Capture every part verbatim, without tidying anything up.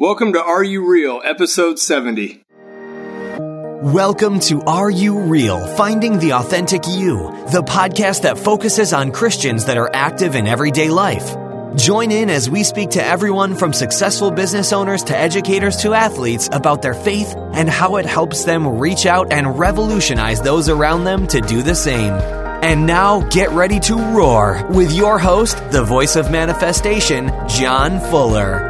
Welcome to Are You Real, episode seventy. Welcome to Are You Real? Finding the Authentic You, the podcast that focuses on Christians that are active in everyday life. Join in as we speak to everyone from successful business owners to educators to athletes about their faith and how it helps them reach out and revolutionize those around them to do the same. And now get ready to roar with your host, the voice of manifestation, John Fuller.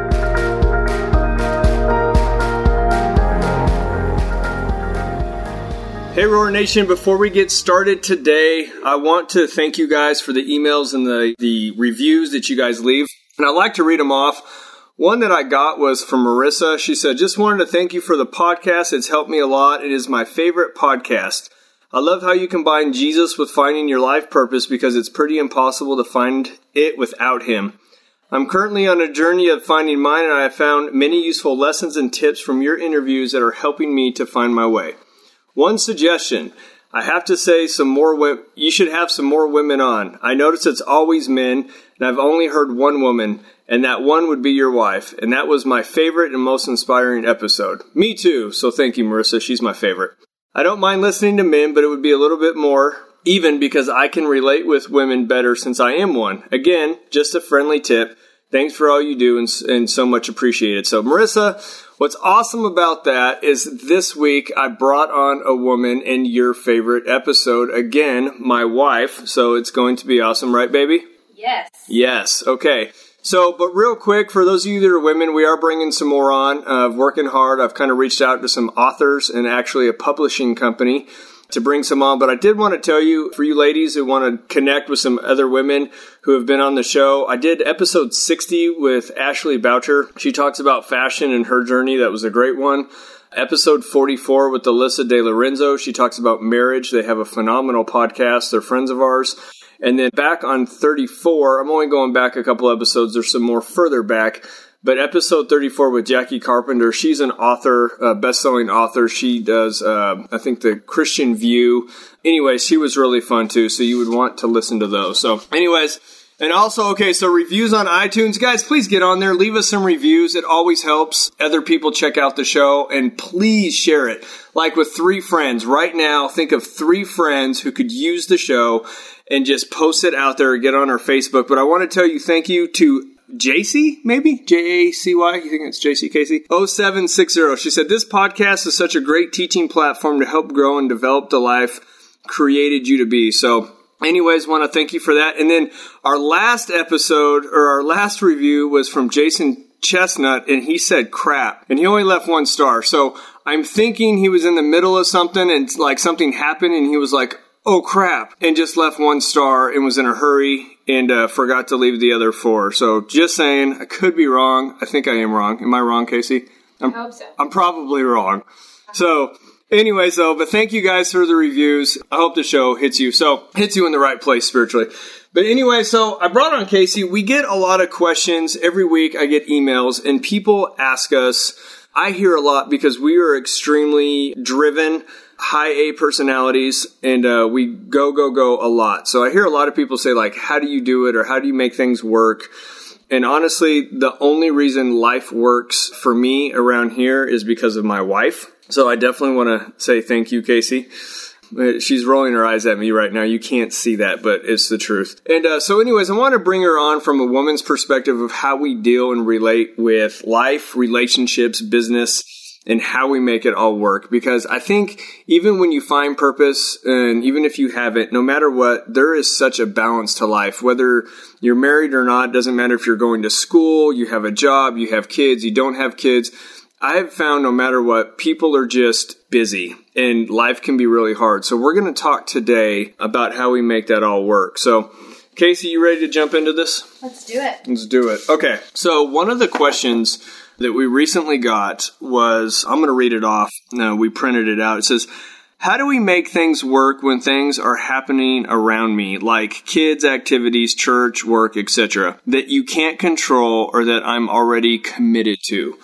Hey, Roar Nation, before we get started today, I want to thank you guys for the emails and the, the reviews that you guys leave. And I'd like to read them off. One that I got was from Marissa. She said, just wanted to thank you for the podcast. It's helped me a lot. It is my favorite podcast. I love how you combine Jesus with finding your life purpose because it's pretty impossible to find it without him. I'm currently on a journey of finding mine, and I have found many useful lessons and tips from your interviews that are helping me to find my way. One suggestion, I have to say some more. Wo- you should have some more women on. I notice it's always men, and I've only heard one woman, and that one would be your wife. And that was my favorite and most inspiring episode. Me too, so thank you, Marissa. She's my favorite. I don't mind listening to men, but it would be a little bit more, even because I can relate with women better since I am one. Again, just a friendly tip. Thanks for all you do and, and so much appreciated. So, Marissa, what's awesome about that is this week I brought on a woman in your favorite episode. Again, my wife. So it's going to be awesome, right, baby? Yes. Yes. Okay. So, but real quick, for those of you that are women, we are bringing some more on. Uh, working hard. I've kind of reached out to some authors and actually a publishing company to bring some on. But I did want to tell you, for you ladies who want to connect with some other women who have been on the show, I did episode sixty with Ashley Boucher. She talks about fashion and her journey. That was a great one. Episode forty-four with Alyssa De Lorenzo. She talks about marriage. They have a phenomenal podcast. They're friends of ours. And then back on thirty-four, I'm only going back a couple episodes. There's some more further back. But episode thirty-four with Jackie Carpenter, she's an author, a best-selling author. She does, uh, I think, the Christian View. Anyways, she was really fun, too, so you would want to listen to those. So, anyways, and also, okay, so reviews on iTunes. Guys, please get on there. Leave us some reviews. It always helps other people check out the show. And please share it, like with three friends. Right now, think of three friends who could use the show and just post it out there or get on our Facebook. But I want to tell you thank you to J C, maybe? J A C Y? You think it's J C Casey? oh seven six zero. She said, this podcast is such a great teaching platform to help grow and develop the life created you to be. So, anyways, want to thank you for that. And then our last episode, or our last review, was from Jason Chestnut, and he said crap. And he only left one star. So, I'm thinking he was in the middle of something, and like something happened, and he was like, oh crap, and just left one star and was in a hurry and uh, forgot to leave the other four. So just saying, I could be wrong. I think I am wrong. Am I wrong, Casey? I'm, I hope so. I'm probably wrong. So anyways, though, but thank you guys for the reviews. I hope the show hits you. So hits you in the right place spiritually. But anyway, so I brought on Casey. We get a lot of questions. Every week I get emails and people ask us. I hear a lot because we are extremely driven, high A personalities, and uh, we go, go, go a lot. So I hear a lot of people say, like, how do you do it, or how do you make things work? And honestly, the only reason life works for me around here is because of my wife. So I definitely want to say thank you, Casey. She's rolling her eyes at me right now. You can't see that, but it's the truth. And uh, so anyways, I want to bring her on from a woman's perspective of how we deal and relate with life, relationships, business, and how we make it all work. Because I think even when you find purpose, and even if you haven't, no matter what, there is such a balance to life. Whether you're married or not, doesn't matter if you're going to school, you have a job, you have kids, you don't have kids. I have found no matter what, people are just busy and life can be really hard. So we're going to talk today about how we make that all work. So Casey, you ready to jump into this? Let's do it. Let's do it. Okay. So one of the questions that we recently got was, I'm going to read it off. No, we printed it out. It says, how do we make things work when things are happening around me, like kids, activities, church, work, et cetera, that you can't control or that I'm already committed to?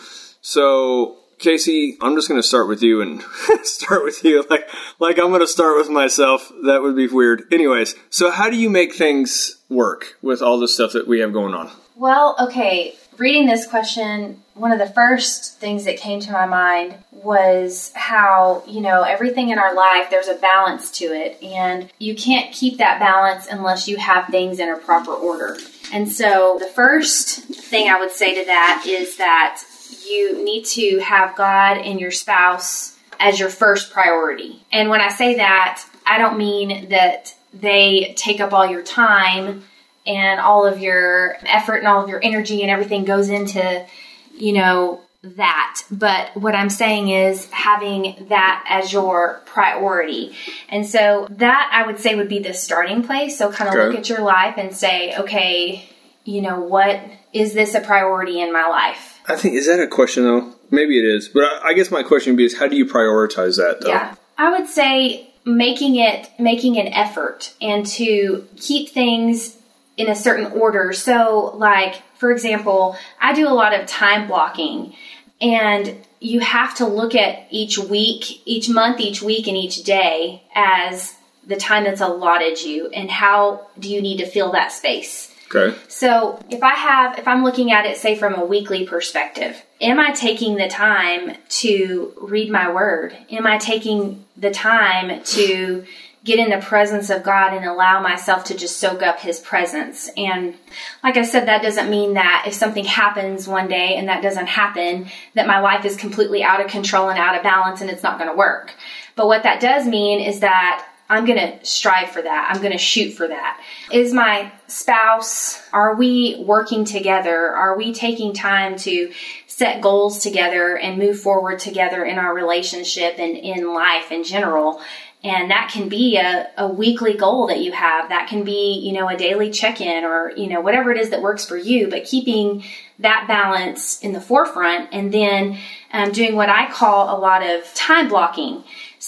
So, Casey, I'm just going to start with you and start with you like like I'm going to start with myself. That would be weird. Anyways, so how do you make things work with all the stuff that we have going on? Well, okay, reading this question, one of the first things that came to my mind was how, you know, everything in our life, there's a balance to it. And you can't keep that balance unless you have things in a proper order. And so the first thing I would say to that is that you need to have God and your spouse as your first priority. And when I say that, I don't mean that they take up all your time and all of your effort and all of your energy and everything goes into, you know, that. But what I'm saying is having that as your priority. And so that I would say would be the starting place. So kind of okay. look at your life and say, okay, you know, what is this a priority in my life? I think, is that a question though? Maybe it is. But I, I guess my question would be is how do you prioritize that though? Yeah. I would say making it, making an effort and to keep things in a certain order. So like, for example, I do a lot of time blocking, and you have to look at each week, each month, each week, and each day as the time that's allotted you, and how do you need to fill that space. Okay. So if I have, if I'm looking at it, say from a weekly perspective, am I taking the time to read my word? Am I taking the time to get in the presence of God and allow myself to just soak up his presence? And like I said, that doesn't mean that if something happens one day and that doesn't happen, that my life is completely out of control and out of balance and it's not going to work. But what that does mean is that I'm going to strive for that. I'm going to shoot for that. Is my spouse, are we working together? Are we taking time to set goals together and move forward together in our relationship and in life in general? And that can be a, a weekly goal that you have. That can be, you know, a daily check-in or, you know, whatever it is that works for you, but keeping that balance in the forefront, and then um, doing what I call a lot of time blocking.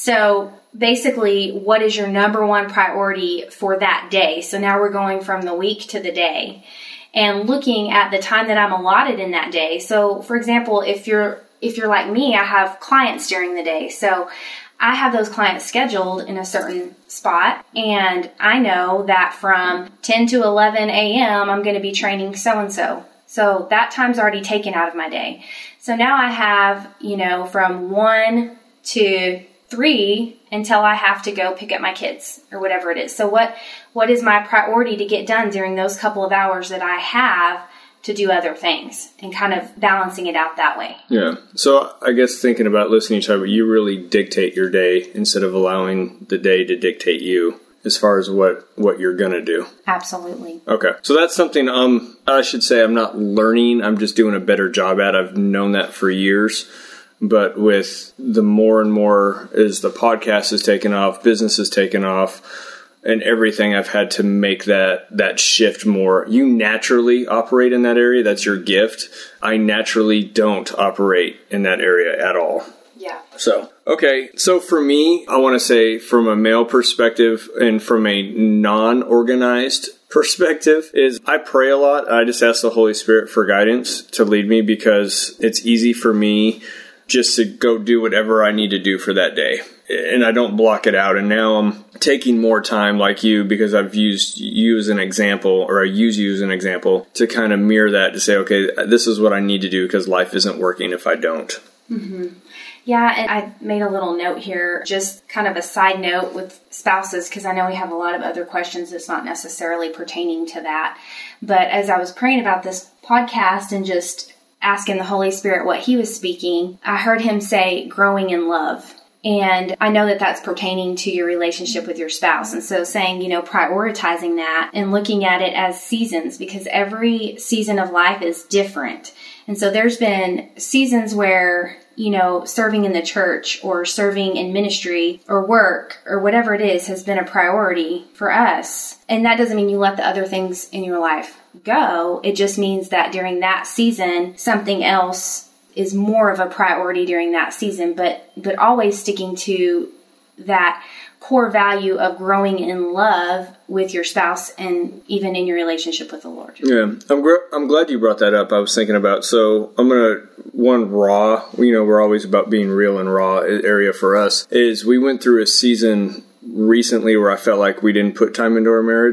So basically, what is your number one priority for that day? So now we're going from the week to the day and looking at the time that I'm allotted in that day. So for example, if you're, if you're like me, I have clients during the day. So I have those clients scheduled in a certain spot, and I know that from ten to eleven a.m. I'm going to be training so-and-so. So that time's already taken out of my day. So now I have, you know, from one to three until I have to go pick up my kids or whatever it is. So what, what is my priority to get done during those couple of hours that I have to do other things, and kind of balancing it out that way. Yeah. So I guess thinking about listening to each other, you really dictate your day instead of allowing the day to dictate you as far as what, what you're going to do. Absolutely. Okay. So that's something um I should say I'm not learning. I'm just doing a better job at. I've known that for years. But with the more and more as the podcast has taken off, business has taken off, and everything, I've had to make that that shift more. You naturally operate in that area. That's your gift. I naturally don't operate in that area at all. Yeah. So, okay. So for me, I want to say from a male perspective and from a non-organized perspective is I pray a lot. I just ask the Holy Spirit for guidance to lead me, because it's easy for me just to go do whatever I need to do for that day. And I don't block it out. And now I'm taking more time like you, because I've used you as an example, or I use you as an example to kind of mirror that, to say, okay, this is what I need to do because life isn't working if I don't. Mm-hmm. Yeah, and I made a little note here, just kind of a side note with spouses, because I know we have a lot of other questions that's not necessarily pertaining to that. But as I was praying about this podcast and just asking the Holy Spirit what he was speaking, I heard him say growing in love. And I know that that's pertaining to your relationship with your spouse. And so saying, you know, prioritizing that and looking at it as seasons, because every season of life is different. And so there's been seasons where, you know, serving in the church or serving in ministry or work or whatever it is has been a priority for us. And that doesn't mean you let the other things in your life go. It just means that during that season, something else is more of a priority during that season, but but always sticking to that core value of growing in love with your spouse and even in your relationship with the Lord. Yeah, I'm gr- I'm glad you brought that up. I was thinking about, so I'm going to, one raw, you know, we're always about being real and raw area for us, is we went through a season recently where I felt like we didn't put time into our marriage.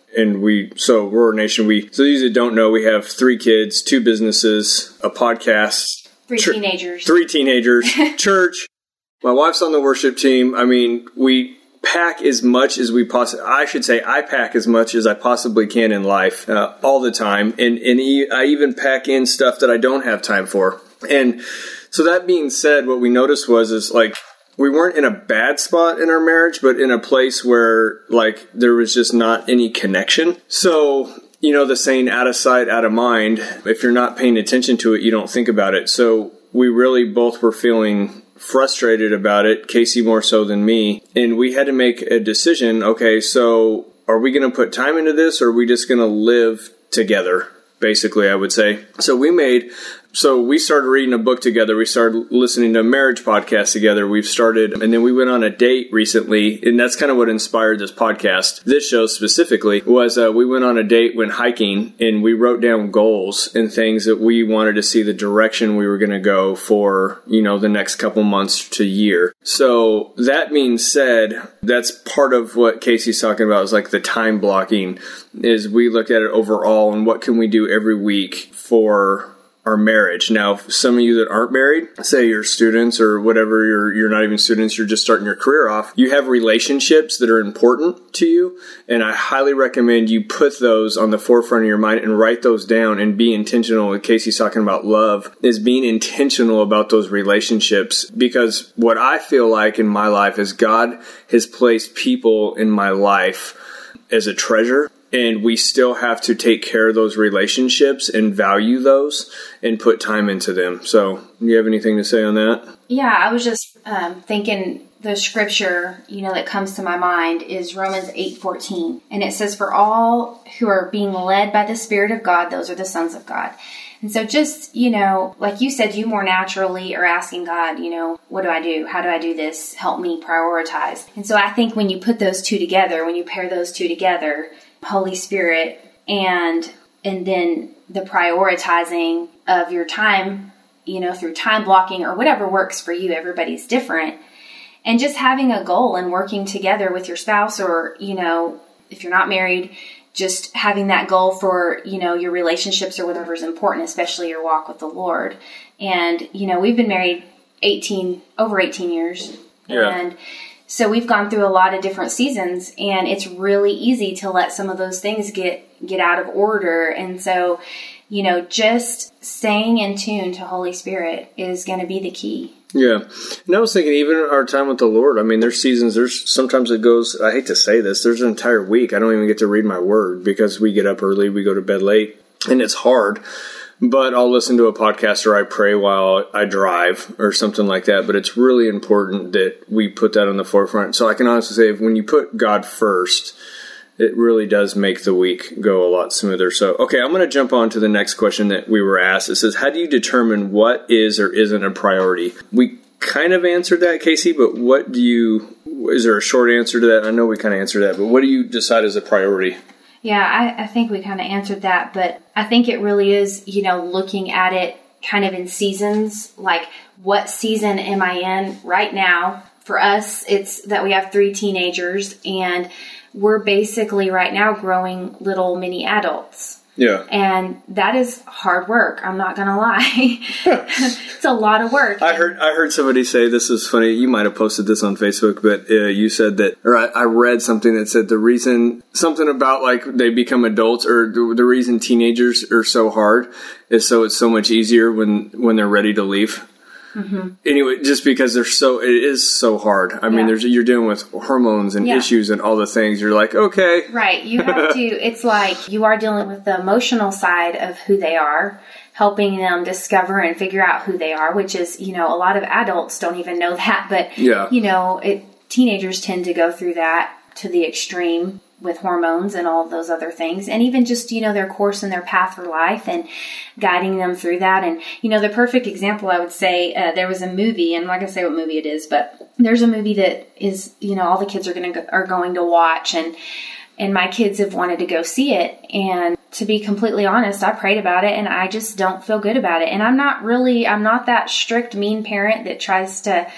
And we, so Roar Nation, we, so these that don't know, we have three kids, two businesses, a podcast. Three ch- teenagers. Three teenagers, church. My wife's on the worship team. I mean, we pack as much as we possibly, I should say I pack as much as I possibly can in life uh, all the time. And, and e- I even pack in stuff that I don't have time for. And so that being said, what we noticed was, is like, we weren't in a bad spot in our marriage, but in a place where, like, there was just not any connection. So, you know, the saying, out of sight, out of mind, if you're not paying attention to it, you don't think about it. So we really both were feeling frustrated about it, Casey more so than me. And we had to make a decision. Okay, so are we going to put time into this, or are we just going to live together? Basically, I would say. So we made, so we started reading a book together. We started listening to a marriage podcast together. We've started, and then we went on a date recently, and that's kind of what inspired this podcast. This show specifically was uh, we went on a date, went hiking, and we wrote down goals and things that we wanted to see the direction we were going to go for, you know, the next couple months to year. So that being said, that's part of what Casey's talking about, is like the time blocking, is we look at it overall and what can we do every week for our marriage. Now, some of you that aren't married, say you're students or whatever, you're you're not even students, you're just starting your career off, you have relationships that are important to you, and I highly recommend you put those on the forefront of your mind and write those down and be intentional. What Casey's talking about, love, is being intentional about those relationships, because what I feel like in my life is God has placed people in my life as a treasure. And we still have to take care of those relationships and value those and put time into them. So, do you have anything to say on that? Yeah, I was just um, thinking the scripture, you know, that comes to my mind is Romans eight fourteen. And it says, for all who are being led by the Spirit of God, those are the sons of God. And so just, you know, like you said, you more naturally are asking God, you know, what do I do? How do I do this? Help me prioritize. And so I think when you put those two together, when you pair those two together, Holy Spirit and and then the prioritizing of your time, you know, through time blocking or whatever works for you. Everybody's different. And just having a goal and working together with your spouse, or, you know, if you're not married, just having that goal for, you know, your relationships or whatever is important, especially your walk with the Lord. And, you know, we've been married eighteen, over eighteen years. Yeah. And so we've gone through a lot of different seasons, and it's really easy to let some of those things get, get out of order. And so, you know, just staying in tune to Holy Spirit is going to be the key. Yeah. And I was thinking, even our time with the Lord, I mean, there's seasons, there's sometimes it goes, I hate to say this, there's an entire week I don't even get to read my word because we get up early, we go to bed late, and it's hard. But I'll listen to a podcast or I pray while I drive or something like that. But it's really important that we put that on the forefront. So I can honestly say, when you put God first, it really does make the week go a lot smoother. So, okay, I'm going to jump on to the next question that we were asked. It says, how do you determine what is or isn't a priority? We kind of answered that, Casey, but what do you, is there a short answer to that? I know we kind of answered that, but what do you decide is a priority? Yeah, I, I think we kind of answered that, but I think it really is, you know, looking at it kind of in seasons, like what season am I in right now? For us, it's that we have three teenagers, and we're basically right now growing little mini adults. Yeah. And that is hard work. I'm not going to lie. It's a lot of work. I heard I heard somebody say, this is funny, you might have posted this on Facebook, but uh, you said that, or I, I read something that said the reason, something about like they become adults, or the, the reason teenagers are so hard is so it's so much easier when, when they're ready to leave. Mm-hmm. Anyway, just because they're so, it is so hard. I yeah. mean, there's you're dealing with hormones and yeah. issues and all the things. You're like, okay. Right. You have to, it's like you are dealing with the emotional side of who they are, helping them discover and figure out who they are, which is, you know, a lot of adults don't even know that. But, yeah. you know, it, teenagers tend to go through that to the extreme with hormones and all of those other things, and even just, you know, their course and their path for life and guiding them through that. And, you know, the perfect example, I would say, uh, there was a movie, and I'm not going to say what movie it is, but there's a movie that is, you know, all the kids are going to, are going to watch, and, and my kids have wanted to go see it. And to be completely honest, I prayed about it and I just don't feel good about it. And I'm not really, I'm not that strict, mean parent that tries to,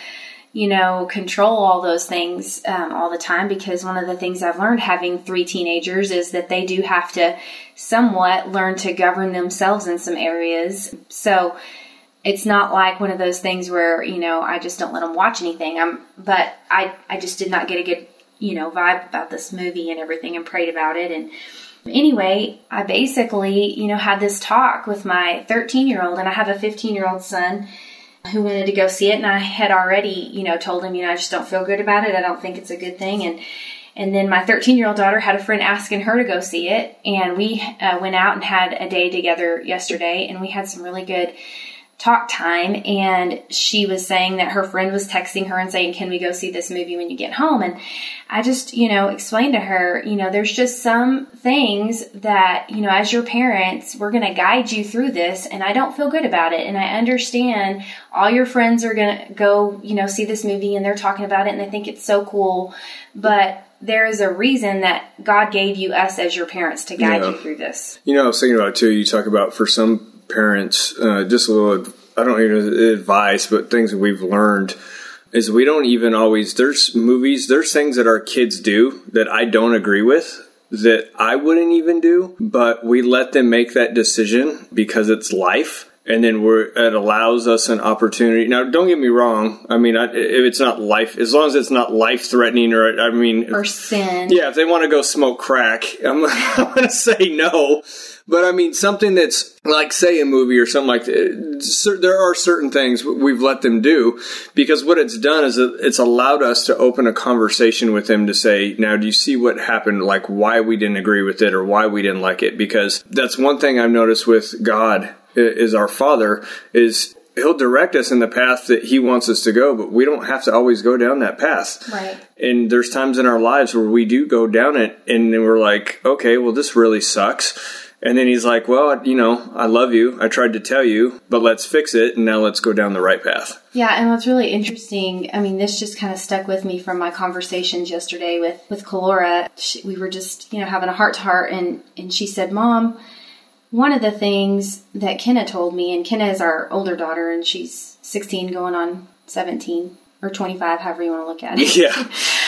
you know, control all those things um, all the time, because one of the things I've learned having three teenagers is that they do have to somewhat learn to govern themselves in some areas. So it's not like one of those things where, you know, I just don't let them watch anything. I'm, but I, I just did not get a good, you know, vibe about this movie and everything, and prayed about it. And anyway, I basically, you know, had this talk with my thirteen year old, and I have a fifteen year old son who wanted to go see it. And I had already, you know, told him, you know, I just don't feel good about it. I don't think it's a good thing. And, and then my thirteen year old daughter had a friend asking her to go see it. And we uh, went out and had a day together yesterday, and we had some really good talk time. And she was saying that her friend was texting her and saying, can we go see this movie when you get home? And I just, you know, explained to her, you know, there's just some things that, you know, as your parents, we're going to guide you through this, and I don't feel good about it. And I understand all your friends are going to go, you know, see this movie, and they're talking about it, and they think it's so cool. But there is a reason that God gave you us as your parents to guide yeah. you through this. You know, I was thinking about it too. You talk about for some parents, uh, just a little, I don't even know advice, but things that we've learned is we don't even always, there's movies, there's things that our kids do that I don't agree with, that I wouldn't even do, but we let them make that decision because it's life. And then we're, it allows us an opportunity. Now, don't get me wrong. I mean, I, if it's not life, as long as it's not life threatening, or I mean, or sin. Yeah, if they want to go smoke crack, I'm, I'm going to say no. But I mean, something that's like, say, a movie or something like that. There are certain things we've let them do, because what it's done is it's allowed us to open a conversation with them to say, now, do you see what happened? Like, why we didn't agree with it or why we didn't like it? Because that's one thing I've noticed with God is our Father is He'll direct us in the path that He wants us to go, but we don't have to always go down that path. Right. And there's times in our lives where we do go down it, and then we're like, okay, well, this really sucks. And then He's like, well, you know, I love you. I tried to tell you, but let's fix it. And now let's go down the right path. Yeah. And what's really interesting, I mean, this just kind of stuck with me from my conversations yesterday with, with Kalora. She, we were just, you know, having a heart to heart, and, and she said, Mom, one of the things that Kenna told me, and Kenna is our older daughter, and she's sixteen going on seventeen or twenty-five, however you want to look at it. Yeah.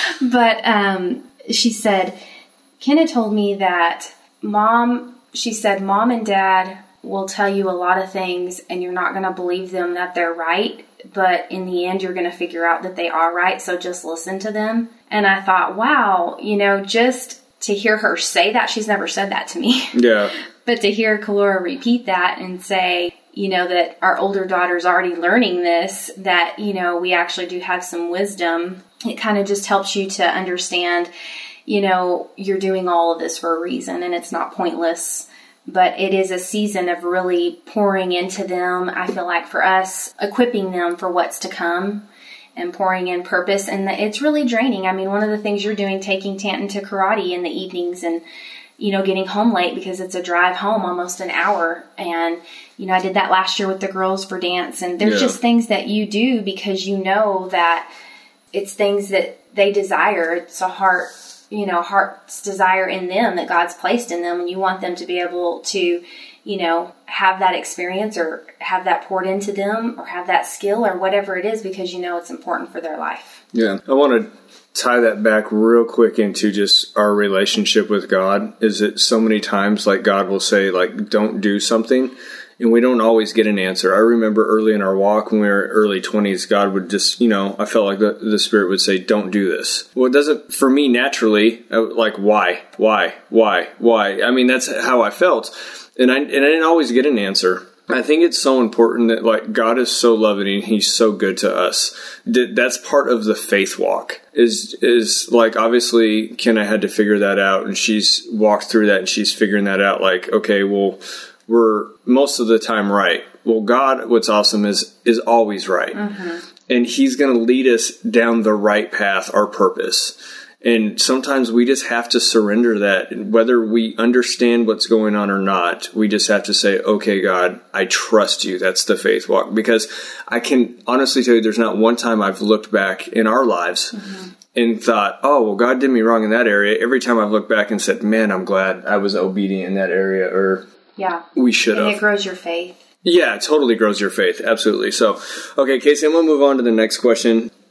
But um, she said, Kenna told me that mom, she said, Mom and Dad will tell you a lot of things, and you're not going to believe them that they're right. But in the end, you're going to figure out that they are right. So just listen to them. And I thought, wow, you know, just to hear her say that, she's never said that to me. Yeah. But to hear Kalora repeat that and say, you know, that our older daughter's already learning this, that, you know, we actually do have some wisdom, it kind of just helps you to understand, you know, you're doing all of this for a reason, and it's not pointless. But it is a season of really pouring into them. I feel like for us, equipping them for what's to come and pouring in purpose. And it's really draining. I mean, one of the things you're doing, taking Tanton to karate in the evenings and, you know, getting home late because it's a drive home, almost an hour. And, you know, I did that last year with the girls for dance. And there's yeah. just things that you do because you know that it's things that they desire. It's a heart, you know, heart's desire in them that God's placed in them. And you want them to be able to, you know, have that experience or have that poured into them or have that skill or whatever it is, because you know it's important for their life. Yeah. I want to tie that back real quick into just our relationship with God. Is that so many times, like, God will say, like, don't do something, and we don't always get an answer. I remember early in our walk, when we were early twenties, God would just, you know, I felt like the, the Spirit would say, don't do this. Well, it doesn't, for me, naturally, like, why, why, why, why? I mean, that's how I felt. And I, and I didn't always get an answer. I think it's so important that, like, God is so loving and He's so good to us. That's part of the faith walk. Is is like, obviously, Kenna had to figure that out, and she's walked through that, and she's figuring that out. Like, okay, well, we're most of the time right. Well, God, what's awesome is is always right, mm-hmm. and He's going to lead us down the right path, our purpose. And sometimes we just have to surrender that. Whether we understand what's going on or not, we just have to say, okay, God, I trust you. That's the faith walk. Because I can honestly tell you, there's not one time I've looked back in our lives mm-hmm. and thought, oh, well, God did me wrong in that area. Every time I've looked back and said, man, I'm glad I was obedient in that area, or yeah, we should have. And it grows your faith. Yeah, it totally grows your faith. Absolutely. So, okay, Casey, I'm going to move on to the next question.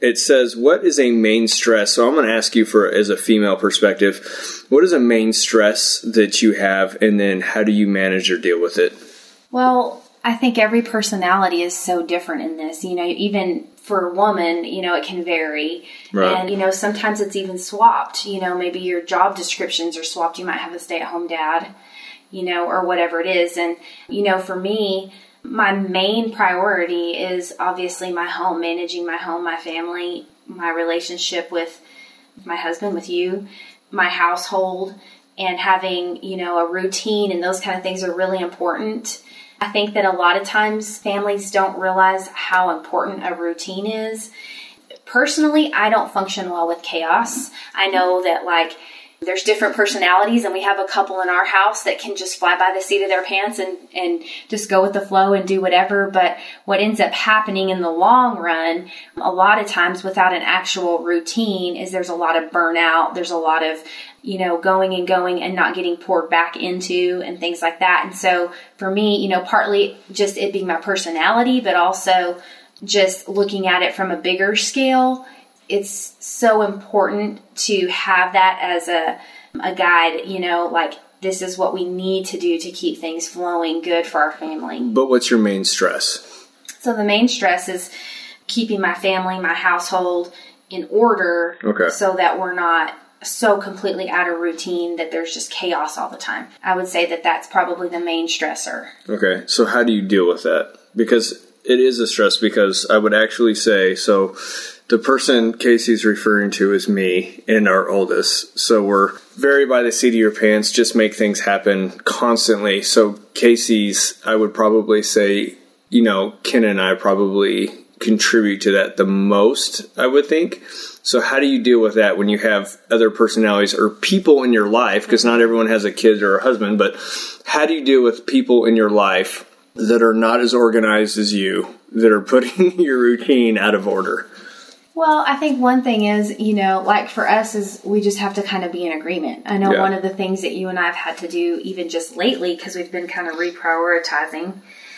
it says, what is a main stress? So I'm going to ask you for, as a female perspective, what is a main stress that you have, and then how do you manage or deal with it? Well, I think every personality is so different in this. You know, even for a woman, you know, it can vary. Right. And, you know, sometimes it's even swapped. You know, maybe your job descriptions are swapped. You might have a stay-at-home dad, you know, or whatever it is. And, you know, for me, my main priority is obviously my home, managing my home, my family, my relationship with my husband, with you, my household, and having, you know, a routine and those kind of things are really important. I think that a lot of times families don't realize how important a routine is. Personally, I don't function well with chaos. I know that, like, there's different personalities, and we have a couple in our house that can just fly by the seat of their pants and, and just go with the flow and do whatever. But what ends up happening in the long run, a lot of times without an actual routine, is there's a lot of burnout. There's a lot of, you know, going and going and not getting poured back into and things like that. And so for me, you know, partly just it being my personality, but also just looking at it from a bigger scale, it's so important to have that as a a guide, you know, like this is what we need to do to keep things flowing good for our family. But what's your main stress? So the main stress is keeping my family, my household in order, okay, so that we're not so completely out of routine that there's just chaos all the time. I would say that that's probably the main stressor. Okay, so how do you deal with that? Because it is a stress, because I would actually say, so the person Casey's referring to is me and our oldest. So we're very by the seat of your pants, just make things happen constantly. So Casey's, I would probably say, you know, Ken and I probably contribute to that the most, I would think. So how do you deal with that when you have other personalities or people in your life? Because not everyone has a kid or a husband, but how do you deal with people in your life that are not as organized as you, that are putting your routine out of order? Well, I think one thing is, you know, like for us is we just have to kind of be in agreement. I know yeah. one of the things that you and I have had to do even just lately, because we've been kind of reprioritizing,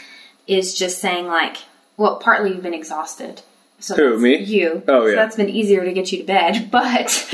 is just saying like, well, partly you've been exhausted. So Who, me? You. Oh, so yeah. That's been easier to get you to bed. But,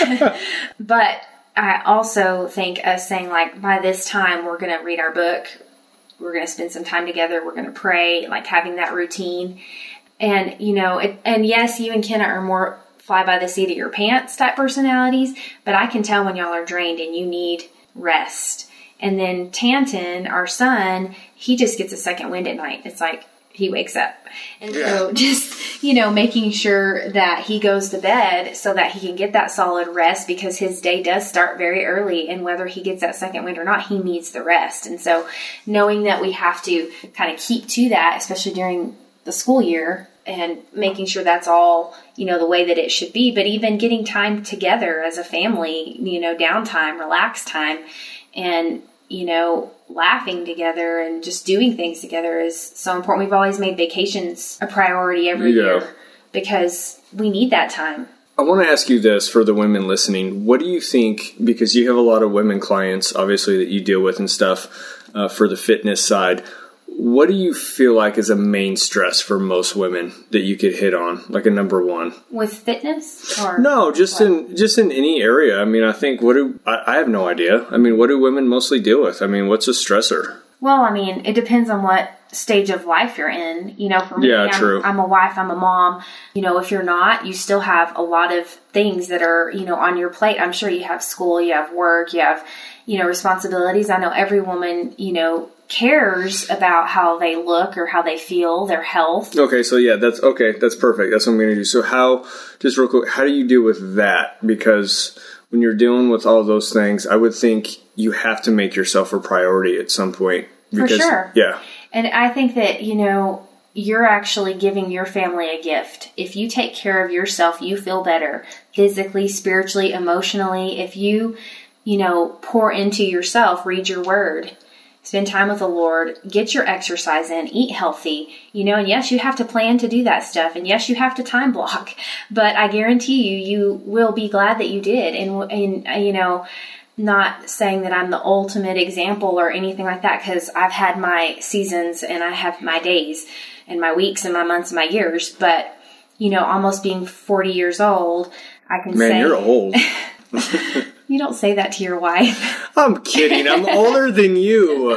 but I also think us saying like, by this time we're going to read our book. We're going to spend some time together. We're going to pray, like having that routine. And, you know, it, and yes, you and Ken are more fly by the seat of your pants type personalities, but I can tell when y'all are drained and you need rest. And then Tanton, our son, he just gets a second wind at night. It's like he wakes up. And yeah. so just, you know, making sure that he goes to bed so that he can get that solid rest, because his day does start very early, and whether he gets that second wind or not, he needs the rest. And so knowing that we have to kind of keep to that, especially during the school year, and making sure that's all, you know, the way that it should be. But even getting time together as a family, you know, downtime, relax time, and, you know, laughing together and just doing things together is so important. We've always made vacations a priority every yeah. year because we need that time. I want to ask you this for the women listening. What do you think, because you have a lot of women clients, obviously, that you deal with and stuff uh, for the fitness side, what do you feel like is a main stress for most women that you could hit on, like a number one? With fitness? Or no, just what? in just in any area. I mean, I think, what do I, I have no idea. I mean, what do women mostly deal with? I mean, what's a stressor? Well, I mean, it depends on what stage of life you're in. You know, for me, yeah, I'm, true. I'm a wife, I'm a mom. You know, if you're not, you still have a lot of things that are, you know, on your plate. I'm sure you have school, you have work, you have, you know, responsibilities. I know every woman, you know, cares about how they look or how they feel, their health. Okay, so yeah, that's okay. That's perfect. That's what I'm going to do. So how, just real quick, how do you deal with that? Because when you're dealing with all those things, I would think you have to make yourself a priority at some point. Because, For sure. Yeah. And I think that, you know, you're actually giving your family a gift. If you take care of yourself, you feel better physically, spiritually, emotionally. If you, you know, pour into yourself, read your word, spend time with the Lord, get your exercise in, eat healthy, you know, and yes, you have to plan to do that stuff. And yes, you have to time block, but I guarantee you, you will be glad that you did. And, and you know, not saying that I'm the ultimate example or anything like that, because I've had my seasons and I have my days and my weeks and my months and my years. But, you know, almost being forty years old, I can Man, say... Man, you're old. You don't say that to your wife. I'm kidding. I'm older than you.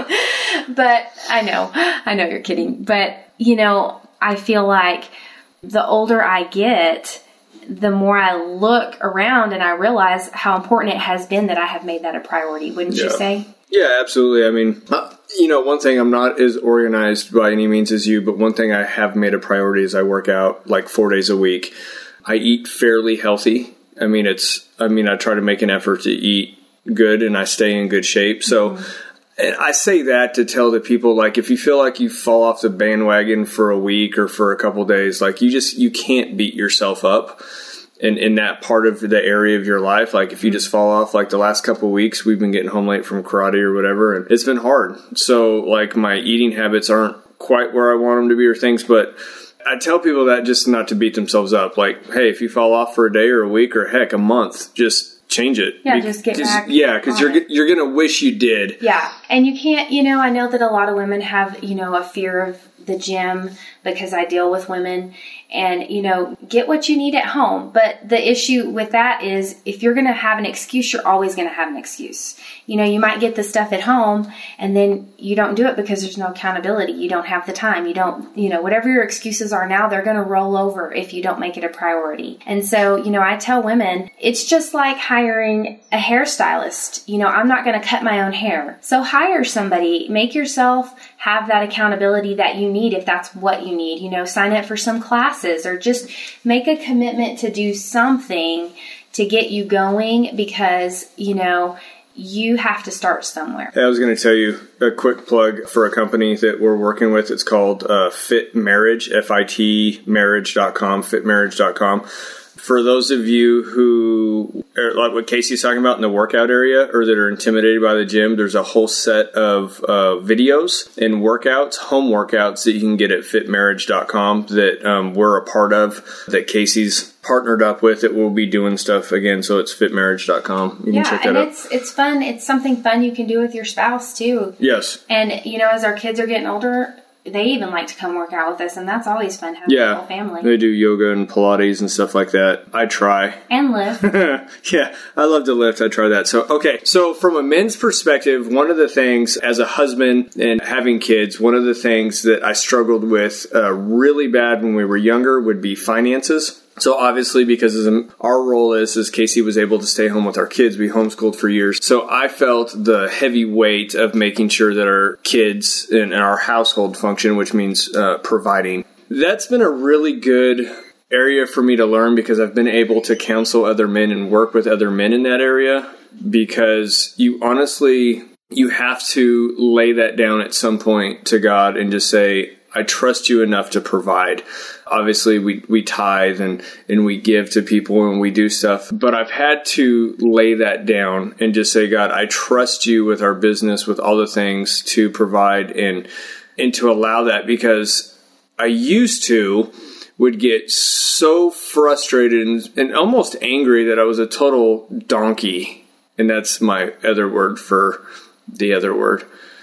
But I know. I know you're kidding. But, you know, I feel like the older I get, the more I look around and I realize how important it has been that I have made that a priority. Wouldn't yeah. you say? Yeah, absolutely. I mean, you know, one thing, I'm not as organized by any means as you, but one thing I have made a priority is I work out like four days a week. I eat fairly healthy. I mean, it's, I mean, I try to make an effort to eat good and I stay in good shape. So mm-hmm. and I say that to tell the people, like, if you feel like you fall off the bandwagon for a week or for a couple days, like you just, you can't beat yourself up in, in that part of the area of your life. Like if you just fall off, like the last couple of weeks, we've been getting home late from karate or whatever, and it's been hard. So like my eating habits aren't quite where I want them to be or things, but I tell people that just not to beat themselves up. Like, hey, if you fall off for a day or a week or heck, a month, just change it. Yeah, just get just, back. Yeah, because you're it. you're gonna wish you did. Yeah, and you can't. You know, I know that a lot of women have, you know, a fear of the gym because I deal with women, and you know, get what you need at home. But the issue with that is, if you're going to have an excuse, you're always going to have an excuse. You know, you might get the stuff at home, and then you don't do it because there's no accountability. You don't have the time. You don't, you know, whatever your excuses are now, they're going to roll over if you don't make it a priority. And so, you know, I tell women, it's just like hiring a hairstylist. You know, I'm not going to cut my own hair. So hire somebody. Make yourself have that accountability that you need if that's what you need. You know, sign up for some classes or just make a commitment to do something to get you going because, you know, you have to start somewhere. I was going to tell you a quick plug for a company that we're working with. It's called uh, Fit Marriage, F I T marriage dot com, fit marriage dot com. For those of you who, like what Casey's talking about in the workout area, or that are intimidated by the gym, there's a whole set of uh, videos and workouts, home workouts that you can get at fit marriage dot com that um, we're a part of, that Casey's partnered up with. It will be doing stuff again, so it's fit marriage dot com. You yeah, can check that and out. it's it's fun. It's something fun you can do with your spouse too. Yes. And you know, as our kids are getting older, they even like to come work out with us, and that's always fun having yeah, a whole family. They do yoga and Pilates and stuff like that. I try. And lift. Yeah, I love to lift. I try that. So, okay. So from a men's perspective, one of the things as a husband and having kids, one of the things that I struggled with uh, really bad when we were younger would be finances. So obviously, because our role is, as Casey was able to stay home with our kids, we homeschooled for years. So I felt the heavy weight of making sure that our kids and our household function, which means uh, providing. That's been a really good area for me to learn because I've been able to counsel other men and work with other men in that area, because you honestly, you have to lay that down at some point to God and just say, I trust you enough to provide. Obviously, we, we tithe and, and we give to people and we do stuff. But I've had to lay that down and just say, God, I trust you with our business, with all the things to provide and and to allow that, because I used to would get so frustrated and, and almost angry that I was a total donkey. And that's my other word for the other word.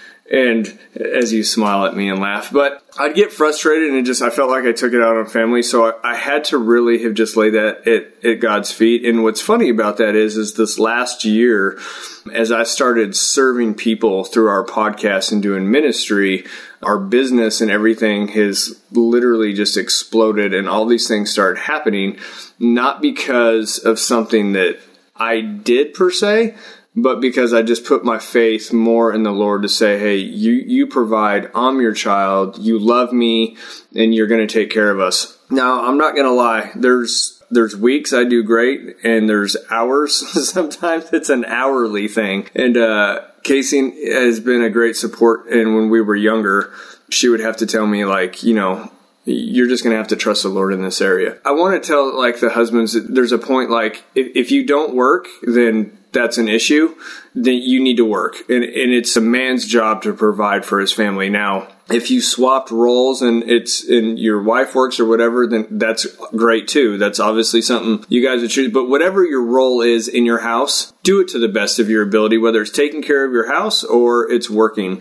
And as you smile at me and laugh, but I'd get frustrated and it just, I felt like I took it out on family. So I, I had to really have just laid that at, at God's feet. And what's funny about that is, is this last year, as I started serving people through our podcast and doing ministry, our business and everything has literally just exploded, and all these things started happening, not because of something that I did per se, but because I just put my faith more in the Lord to say, hey, you, you provide, I'm your child, you love me, and you're going to take care of us. Now, I'm not going to lie. There's there's weeks I do great, and there's hours. Sometimes it's an hourly thing. And uh, Casey has been a great support. And when we were younger, she would have to tell me, like, you know, you're just going to have to trust the Lord in this area. I want to tell, like, the husbands that there's a point, like, if, if you don't work, then that's an issue, then you need to work. And, and it's a man's job to provide for his family. Now, if you swapped roles and it's and your wife works or whatever, then that's great too. That's obviously something you guys would choose. But whatever your role is in your house, do it to the best of your ability, whether it's taking care of your house or it's working.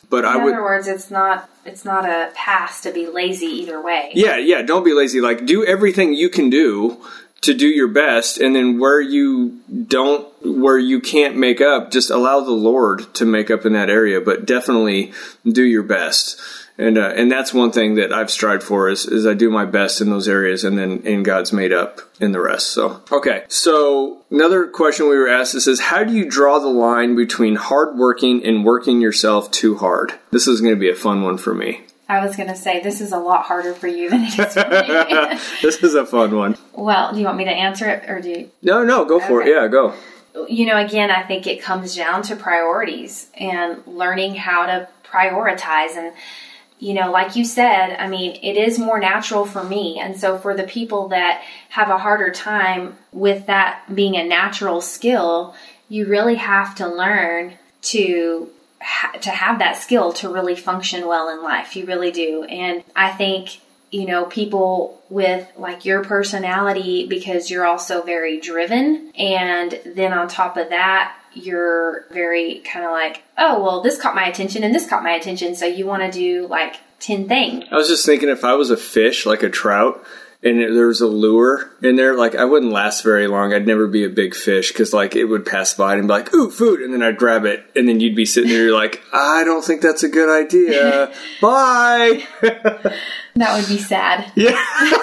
But In I would, other words, it's not it's not a pass to be lazy either way. yeah, yeah, don't be lazy. Like, do everything you can do to do your best, and then where you don't, where you can't make up, just allow the Lord to make up in that area, but definitely do your best. And uh, and that's one thing that I've strived for is, is I do my best in those areas, and then and God's made up in the rest. So, okay. So another question we were asked, it says, how do you draw the line between hard working and working yourself too hard? This is going to be a fun one for me. I was going to say, this is a lot harder for you than it is for me. This is a fun one. Well, do you want me to answer it, or do you? No, no, go for Okay. it. Yeah, go. You know, again, I think it comes down to priorities and learning how to prioritize. And, you know, like you said, I mean, it is more natural for me. And so for the people that have a harder time with that being a natural skill, you really have to learn to ha- to have that skill to really function well in life. You really do. And I think, you know, people with like your personality, because you're also very driven. And then on top of that, you're very kind of like, oh, well, this caught my attention and this caught my attention. So you want to do like ten things. I was just thinking, if I was a fish, like a trout, and there was a lure in there, like, I wouldn't last very long. I'd never be a big fish, because, like, it would pass by and be like, ooh, food, and then I'd grab it, and then you'd be sitting there, you're like, I don't think that's a good idea. Bye! That would be sad. Yeah.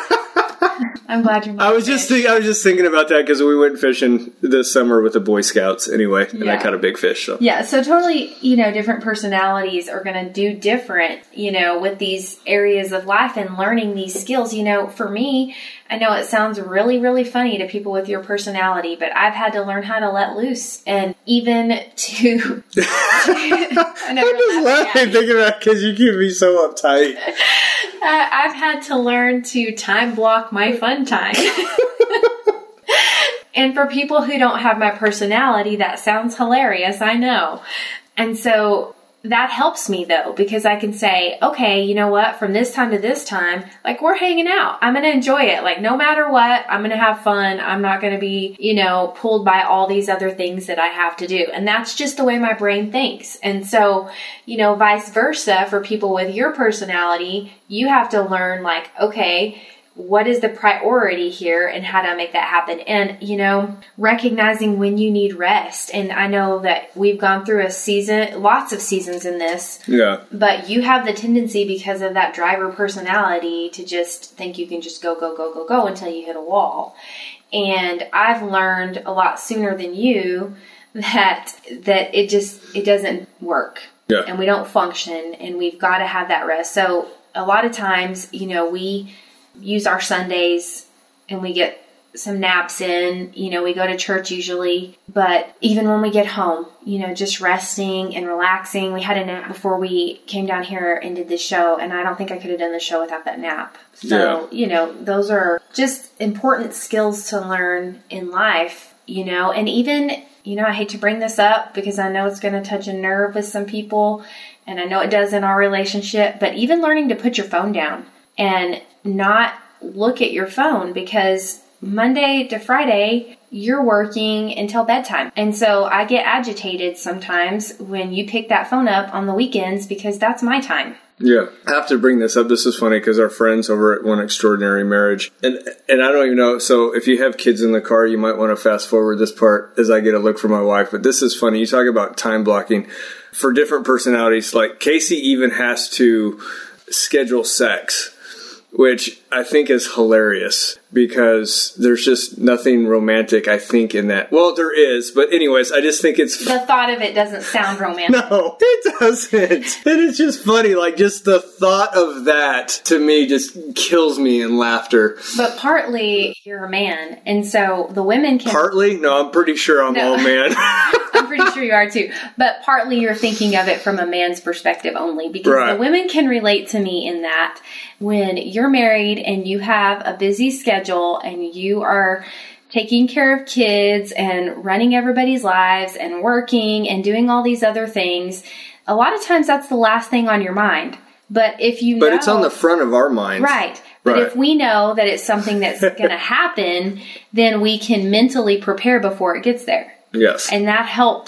I'm glad you're not I was just think, I was just thinking about that, because we went fishing this summer with the Boy Scouts anyway, and I Yeah. caught a big fish. So. Yeah, so totally, you know, different personalities are going to do different, you know, with these areas of life and learning these skills. You know, for me, I know it sounds really, really funny to people with your personality, but I've had to learn how to let loose, and even to... I know I'm just laughing thinking about it, because you keep me so uptight. Uh, I've had to learn to time block my fun time. And for people who don't have my personality, that sounds hilarious, I know. And so that helps me though, because I can say, okay, you know what, from this time to this time, like, we're hanging out. I'm going to enjoy it. Like, no matter what, I'm going to have fun. I'm not going to be, you know, pulled by all these other things that I have to do. And that's just the way my brain thinks. And so, you know, vice versa for people with your personality, you have to learn, like, okay, what is the priority here and how to make that happen? And, you know, recognizing when you need rest. And I know that we've gone through a season, lots of seasons in this. Yeah. But you have the tendency, because of that driver personality, to just think you can just go, go, go, go, go until you hit a wall. And I've learned a lot sooner than you that that it just, it doesn't work. Yeah. And we don't function, and we've got to have that rest. So a lot of times, you know, we use our Sundays and we get some naps in, you know, we go to church usually, but even when we get home, you know, just resting and relaxing. We had a nap before we came down here and did this show, and I don't think I could have done the show without that nap. So, Yeah. you know, those are just important skills to learn in life, you know, and even, you know, I hate to bring this up because I know it's going to touch a nerve with some people, and I know it does in our relationship, but even learning to put your phone down and not look at your phone, because Monday to Friday, you're working until bedtime. And so I get agitated sometimes when you pick that phone up on the weekends, because that's my time. Yeah, I have to bring this up. This is funny because our friends over at One Extraordinary Marriage, and and I don't even know, so if you have kids in the car, you might want to fast forward this part as I get a look from my wife. But this is funny. You talk about time blocking for different personalities. Like, Casey even has to schedule sex, which I think is hilarious, because there's just nothing romantic, I think, in that. Well, there is, but anyways, I just think it's... The thought of it doesn't sound romantic. No, it doesn't. And it's just funny, like, just the thought of that, to me, just kills me in laughter. But partly, you're a man, and so the women can... Partly? No, I'm pretty sure I'm No. all man. I'm pretty sure you are too. But partly you're thinking of it from a man's perspective only, because Right. the women can relate to me in that when you're married and you have a busy schedule and you are taking care of kids and running everybody's lives and working and doing all these other things, a lot of times that's the last thing on your mind. But if you But know, it's on the front of our minds. right. But Right. if we know that it's something that's going to happen, then we can mentally prepare before it gets there. Yes. And that helps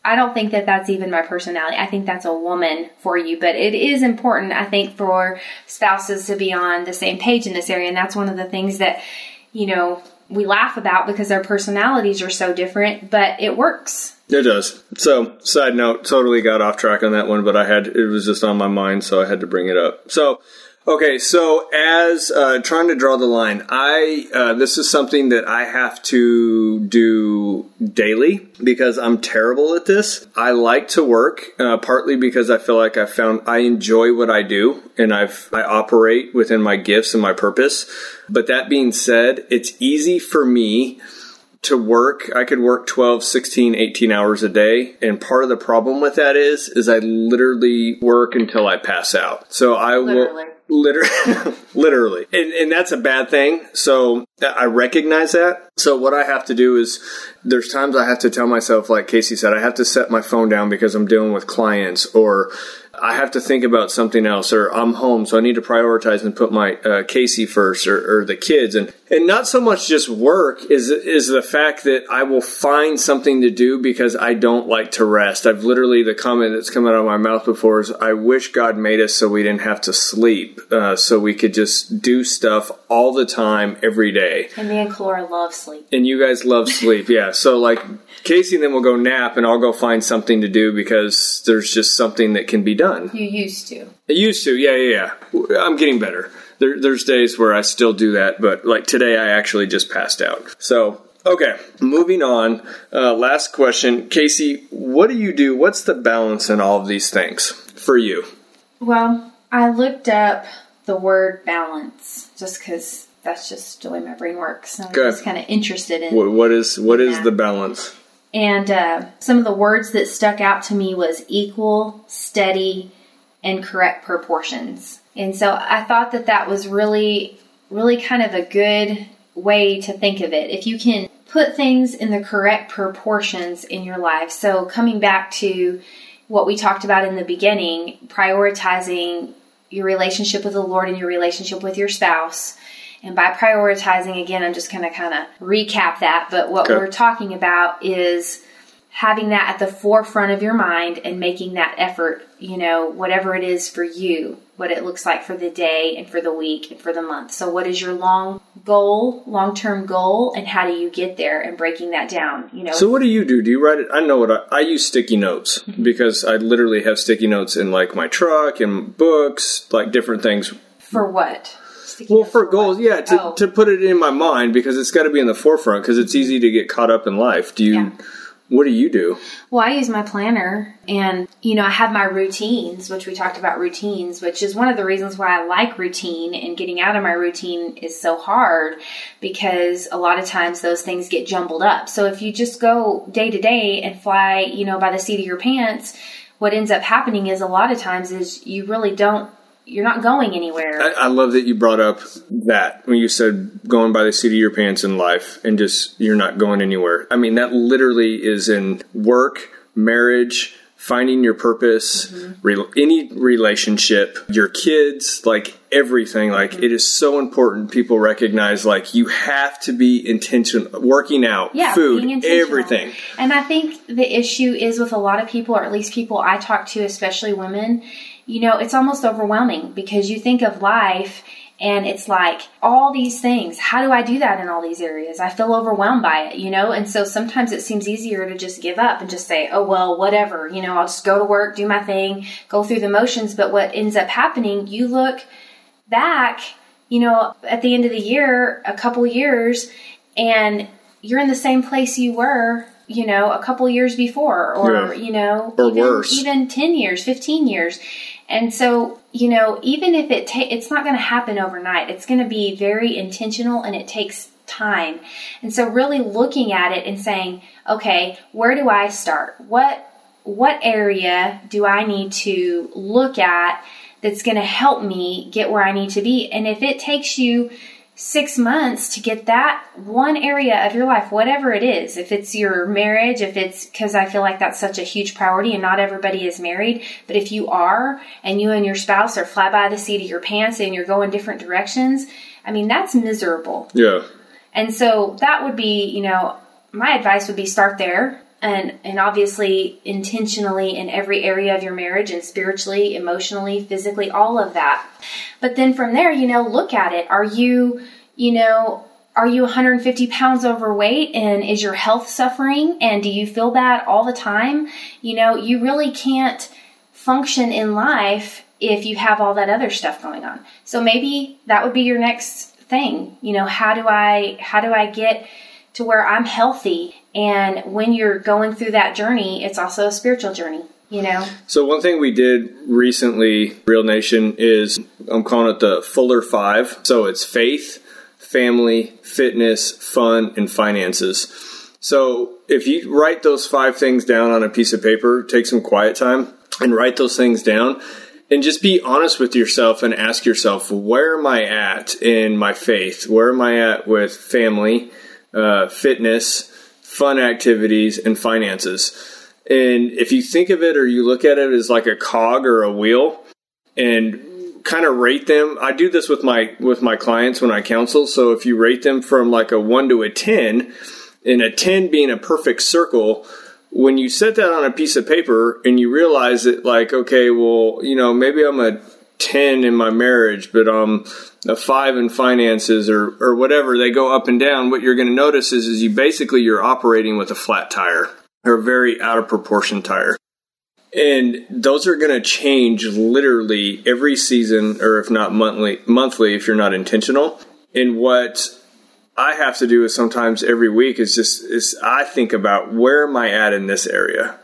I don't think that that's even my personality. I think that's a woman for you. But it is important, I think, for spouses to be on the same page in this area. And that's one of the things that, you know, we laugh about because our personalities are so different, but it works. It does. So, side note, totally got off track on that one, but I had, it was just on my mind, so I had to bring it up. So, okay, so as uh, trying to draw the line, I uh, this is something that I have to do daily because I'm terrible at this. I like to work, uh, partly because I feel like I found I enjoy what I do, and I've I operate within my gifts and my purpose. But that being said, it's easy for me to work. I could work twelve, sixteen, eighteen hours a day. And part of the problem with that is, is I literally work until I pass out. So I Literally. will literally, literally. And, and that's a bad thing. So I recognize that. So what I have to do is there's times I have to tell myself, like Casey said, I have to set my phone down because I'm dealing with clients, or I have to think about something else, or I'm home, so I need to prioritize and put my uh, Casey first, or, or the kids. And, and not so much just work is is the fact that I will find something to do because I don't like to rest. I've literally, the comment that's come out of my mouth before is, I wish God made us so we didn't have to sleep, uh, so we could just do stuff all the time, every day. And me and Clara love sleep. And you guys love sleep, yeah. So like Casey and then will go nap, and I'll go find something to do because there's just something that can be done. You used to. I used to, yeah, yeah, yeah. I'm getting better. There, there's days where I still do that, but like today I actually just passed out. So, okay, moving on. Uh, last question. Casey, what do you do? What's the balance in all of these things for you? Well, I looked up the word balance just because that's just the way my brain works. So I'm okay. just kind of interested in what, what is what is that. the balance? And uh, some of the words that stuck out to me was equal, steady, and correct proportions. And so I thought that that was really, really kind of a good way to think of it. If you can put things in the correct proportions in your life. So coming back to what we talked about in the beginning, prioritizing your relationship with the Lord and your relationship with your spouse. And by prioritizing, again, I'm just going to kind of recap that. But what okay. we're talking about is having that at the forefront of your mind and making that effort, you know, whatever it is for you, what it looks like for the day and for the week and for the month. So what is your long goal, long-term goal, and how do you get there, and breaking that down, you know? So what do you do? Do you write it? I know what I, I use sticky notes mm-hmm. because I literally have sticky notes in like my truck and books, like different things. For what? Well, for goals, yeah, to, oh. to put it in my mind, because it's got to be in the forefront, because it's easy to get caught up in life. Do you, yeah. What do you do? Well, I use my planner, and, you know, I have my routines, which we talked about routines, which is one of the reasons why I like routine, and getting out of my routine is so hard, because a lot of times those things get jumbled up. So if you just go day to day and fly, you know, by the seat of your pants, what ends up happening is a lot of times is you really don't, you're not going anywhere. I, I love that you brought up that when you said going by the seat of your pants in life and just you're not going anywhere. I mean, that literally is in work, marriage, finding your purpose, mm-hmm. re- any relationship, your kids, like everything. Like mm-hmm. it is so important people recognize, like, you have to be intentional, working out, yeah, food, everything. And I think the issue is with a lot of people, or at least people I talk to, especially women, you know, it's almost overwhelming because you think of life and it's like all these things. How do I do that in all these areas? I feel overwhelmed by it, you know? And so sometimes it seems easier to just give up and just say, oh, well, whatever, you know, I'll just go to work, do my thing, go through the motions. But what ends up happening, you look back, you know, at the end of the year, a couple years, and you're in the same place you were, you know, a couple years before, or, yeah. you know, or even, worse. even ten years, fifteen years. And so, you know, even if it ta- it's not going to happen overnight, it's going to be very intentional, and it takes time. And so really looking at it and saying, okay, where do I start? What, what area do I need to look at that's going to help me get where I need to be? And if it takes you six months to get that one area of your life, whatever it is, if it's your marriage, if it's, because I feel like that's such a huge priority and not everybody is married, but if you are, and you and your spouse are fly by the seat of your pants and you're going different directions, I mean, that's miserable. Yeah. And so that would be, you know, my advice would be start there. and, and obviously intentionally in every area of your marriage and spiritually, emotionally, physically, all of that. But then from there, you know, look at it. Are you, you know, are you one hundred fifty pounds overweight, and is your health suffering? And do you feel that all the time? You know, you really can't function in life if you have all that other stuff going on. So maybe that would be your next thing. You know, how do I, how do I get to where I'm healthy? And when you're going through that journey, it's also a spiritual journey, you know? So one thing we did recently, Real Nation, is I'm calling it the Fuller Five. So it's faith, family, fitness, fun, and finances. So if you write those five things down on a piece of paper, take some quiet time and write those things down. And just be honest with yourself and ask yourself, where am I at in my faith? Where am I at with family, uh, fitness, fun activities, and finances? And if you think of it or you look at it as like a cog or a wheel and kind of rate them. I do this with my with my clients when I counsel. So if you rate them from like a one to a ten, and a ten being a perfect circle, when you set that on a piece of paper and you realize that, like, okay, well, you know, maybe I'm a ten in my marriage, but I'm a five in finances or, or whatever, they go up and down. What you're going to notice is, is you basically, you're operating with a flat tire or a very out of proportion tire. And those are going to change literally every season, or if not monthly, monthly, if you're not intentional. And what I have to do is sometimes every week is just, is I think about, where am I at in this area?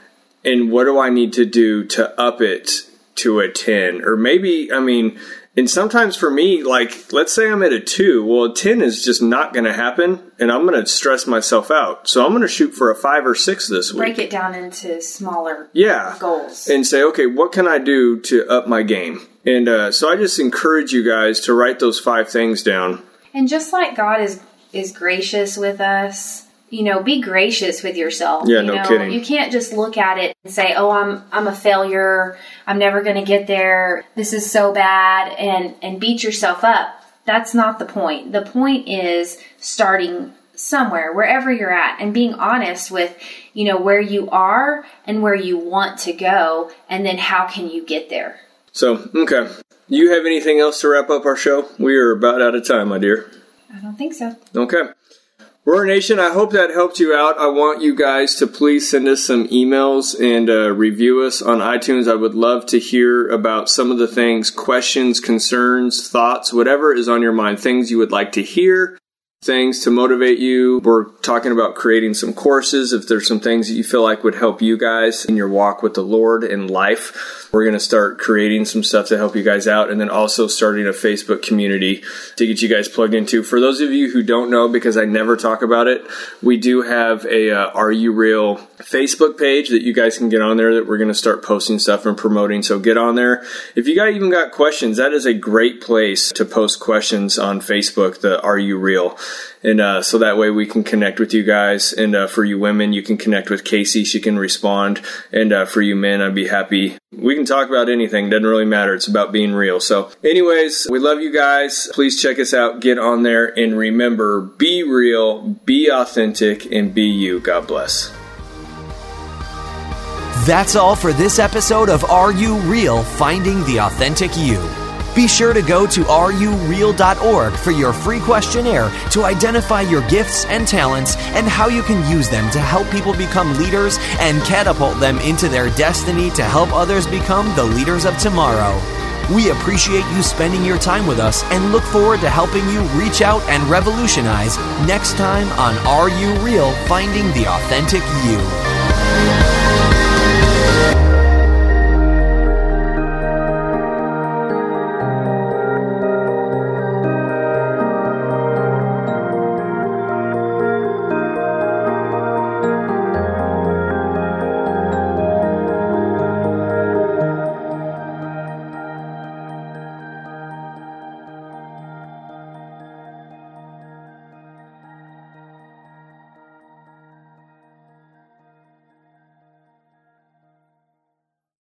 And what do I need to do to up it to a ten? Or maybe, I mean, and sometimes for me, like, let's say I'm at a two. Well, a ten is just not going to happen, and I'm going to stress myself out. So I'm going to shoot for a five or six this week. Break it down into smaller yeah. goals. And say, okay, what can I do to up my game? And uh, so I just encourage you guys to write those five things down. And just like God is is gracious with us, you know, be gracious with yourself. Yeah, you no know? kidding. You can't just look at it and say, "Oh, I'm I'm a failure. I'm never going to get there. This is so bad," and and beat yourself up. That's not the point. The point is starting somewhere, wherever you're at, and being honest with, you know, where you are and where you want to go, and then how can you get there. So, okay. You have anything else to wrap up our show? We are about out of time, my dear. I don't think so. Okay. Roar Nation, I hope that helped you out. I want you guys to please send us some emails and uh, review us on iTunes. I would love to hear about some of the things, questions, concerns, thoughts, whatever is on your mind, things you would like to hear, things to motivate you. We're talking about creating some courses. If there's some things that you feel like would help you guys in your walk with the Lord in life, we're going to start creating some stuff to help you guys out, and then also starting a Facebook community to get you guys plugged into. For those of you who don't know, because I never talk about it, we do have a uh, Are You Real Facebook page that you guys can get on there, that we're going to start posting stuff and promoting. So get on there. If you guys even got questions, that is a great place to post questions on Facebook, the Are You Real? And uh, so that way we can connect with you guys. And uh, for you women, you can connect with Casey. She can respond. And uh, for you men, I'd be happy. We can talk about anything. Doesn't really matter. It's about being real. So anyways, we love you guys. Please check us out. Get on there. And remember, be real, be authentic, and be you. God bless. That's all for this episode of Are You Real? Finding the Authentic You. Be sure to go to are you real dot org for your free questionnaire to identify your gifts and talents and how you can use them to help people become leaders and catapult them into their destiny to help others become the leaders of tomorrow. We appreciate you spending your time with us and look forward to helping you reach out and revolutionize next time on Are You Real? Finding the Authentic You.